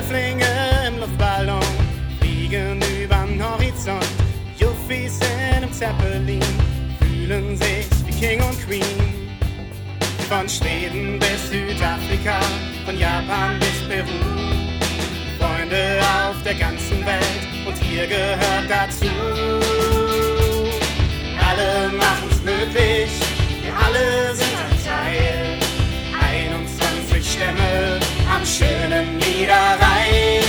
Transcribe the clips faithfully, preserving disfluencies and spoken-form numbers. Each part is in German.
Prüflinge im Luftballon fliegen übern Horizont. Juffies in einem Zeppelin fühlen sich wie King und Queen. Von Schweden bis Südafrika, von Japan bis Peru. Freunde auf der ganzen Welt und ihr gehört dazu. Alle machen's möglich, wir alle sind ein Teil. einundzwanzig Stämme am schönen Niederrhein.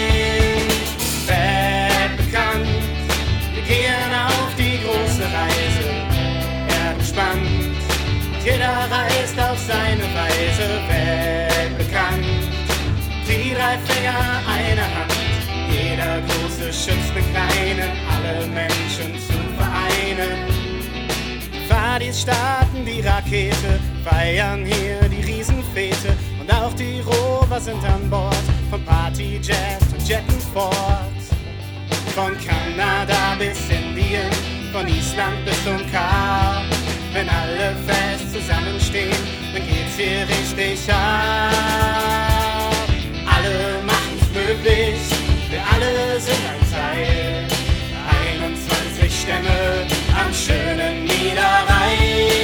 Weltbekannt, wir gehen auf die große Reise. Erdspannt, jeder reist auf seine Weise. Weltbekannt, die drei Finger, eine Hand. Jeder Große schützt den Kleinen, alle Menschen zu vereinen. Fadis starten die Rakete, feiern hier die Riesenfete. Und auch die Rover sind an Bord, von Partyjet und jetten fort. Von Kanada bis Indien, von Island bis zum Kap. Wenn alle fest zusammenstehen, dann geht's hier richtig ab. Alle machen's möglich, wir alle sind ein Teil. einundzwanzig Stämme am schönen Niederrhein.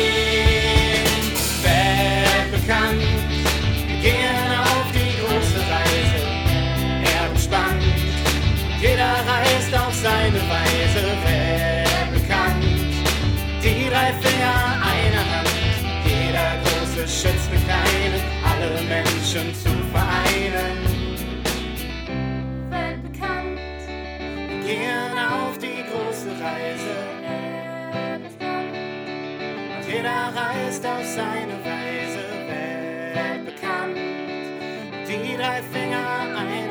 Weltbekannt, wir gehen auf die große Reise. Erdspannt, jeder reist auf seine Weise. Weltbekannt, die drei Finger, eine Hand. Jeder Große schützt den Kleinen, alle Menschen zu vereinen. Weltbekannt, wir gehen auf die große Reise. Und jeder reist auf seine Weise. Weltbekannt, die drei Finger, eine